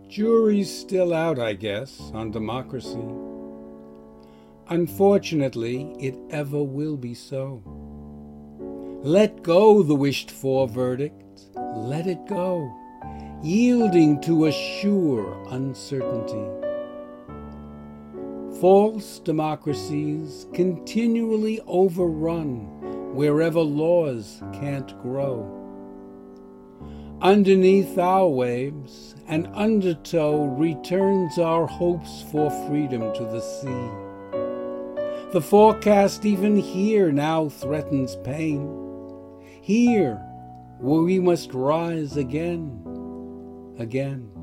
Jury's still out, I guess, on democracy. Unfortunately, it ever will be so. Let go the wished-for verdict, let it go, yielding to a sure uncertainty. False democracies continually overrun wherever laws can't grow. Underneath our waves, an undertow returns our hopes for freedom to the sea. The forecast even here now threatens pain. Here, where we must rise again, again.